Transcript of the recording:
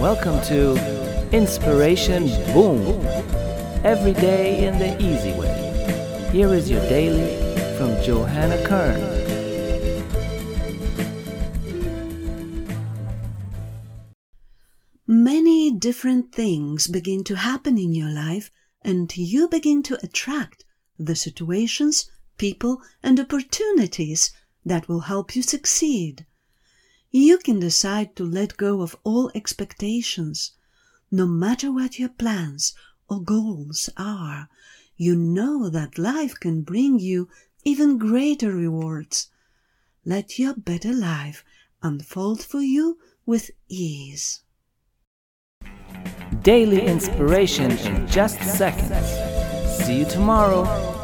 Welcome to Inspiration Boom. Every day in the easy way. Here is your daily from Johanna Kern. Many different things begin to happen in your life, and you begin to attract the situations, people, and opportunities that will help you succeed. You can decide to let go of all expectations. No matter what your plans or goals are, you know that life can bring you even greater rewards. Let your better life unfold for you with ease. Daily inspiration in just seconds. See you tomorrow.